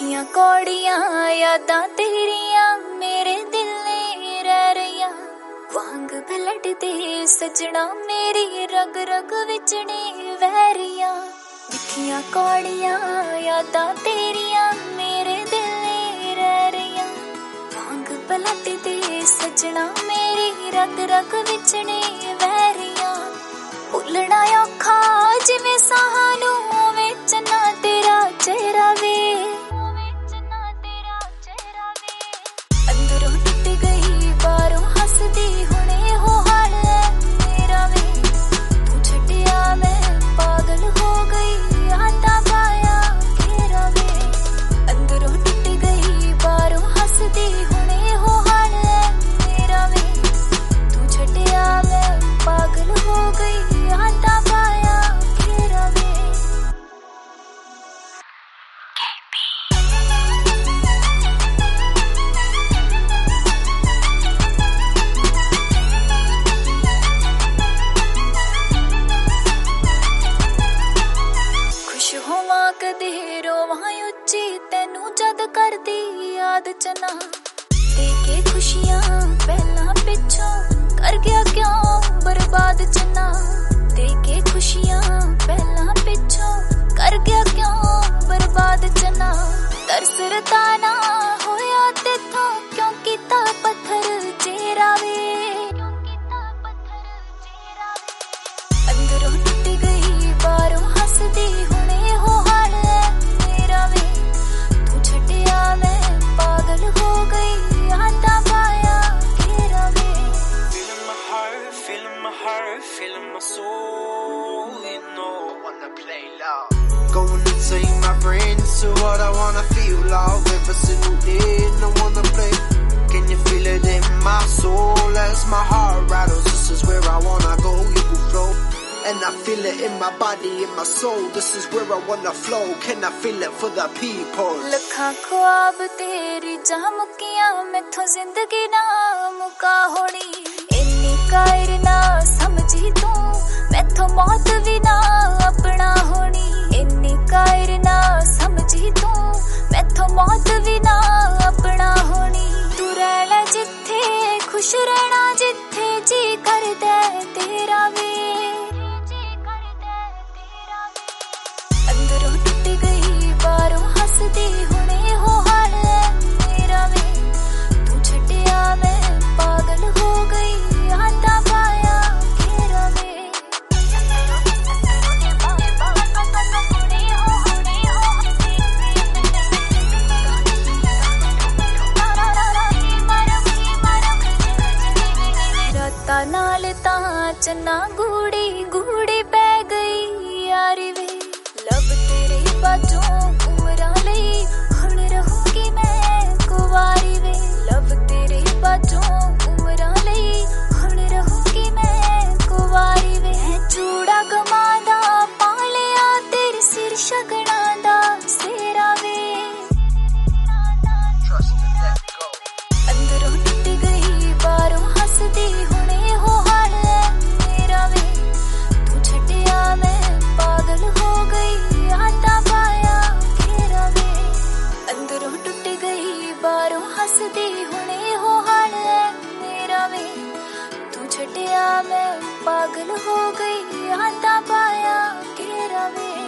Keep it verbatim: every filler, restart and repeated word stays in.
मिठियां कौड़ियां यादां तेरियां मेरे दिल ने रह रहियां वांग ब्लड दे सजना मेरी रग रग विच ने वैरियां मिठियां कौड़ियां यादां तेरियां मेरे दिल ने रह रहियां वांग ब्लड दे सजना मेरी रग रग विच ने वैरियां भुलना औखा जिवें साहां नूं विच ना तेरा चेहरा वे अंदरों टूट गई बारों हसदी हुणे हो हाल मेरा वे तू छड्डिया मैं पागल हो गई आंदा पाया घेरा वे अंदरों टूट गई बारों हसदी हुणे हो हाल मेरा वे तू छड्डिया मैं पागल हो गई आंदा पाया घेरा वे कदे रोवां उच्ची तेनू जद करदी याद चना देके खुशियां पहला पिछों कर गया क्यों बर्बाद चना देके खुशियां पहला पिछों कर गया क्यों बर्बाद चना तरसरता ना होया तेथों क्यों कीता पत्थर चेहरा वे अंदरों टूट गई बारों हसदी हुणे हो हाल मेरा वे तू छड्डिया मैं पागल हो गई आंदा पाया घेरा वे Feeling my heart, feeling my heart, feeling my soul, you know. Wanna play loud, going insane my brain. This is what I wanna feel love every single day. And I wanna play. Can you feel it in my soul as my heart rattles? This is where I wanna go. You can flow. And I feel it in my body, in my soul. This is where I wanna flow. Can I feel it for the people? लखां ख्वाब तेरी जा मुकियां मैथों जिंदगी ना मुका होनी इन्नी कायर ना समझी तू मैथों मौत भी ना अपना होनी इन्नी कायर ना समझी तू मैथों मौत भी ना अपना होनी तू रहना जिथे खुश रहना जिथे जी करदा तेरा वे अंदरों टूट गई बारों हसदी हुणे हो हाल मेरा वे तू छड्डिया मैं पागल हो गई आंदा पाया घेरा वे रातां नाल तां चन्ना गूड़ी गूड़ी पै गई यारी वे लब तेरे बाजों उमरां लई हुण रहूंगी मैं कुवारी वे लब तेरे बाजों उमरां लई हुण रहूंगी मैं कुवारी वे चूड़ा गमांदा पा लिया तेरे सिर शगना दा सेरा वे अंदरों टूट गई बारों हसदी हुणे हो हाल मेरा वे तू छड्डिया मैं पागल हो गई आंदा पाया घेरा वे अंदरों टूट गई बारों हसदी हुणे हो हाल मेरा वे तू छड्डिया मैं पागल हो गई आंदा पाया घेरा वे।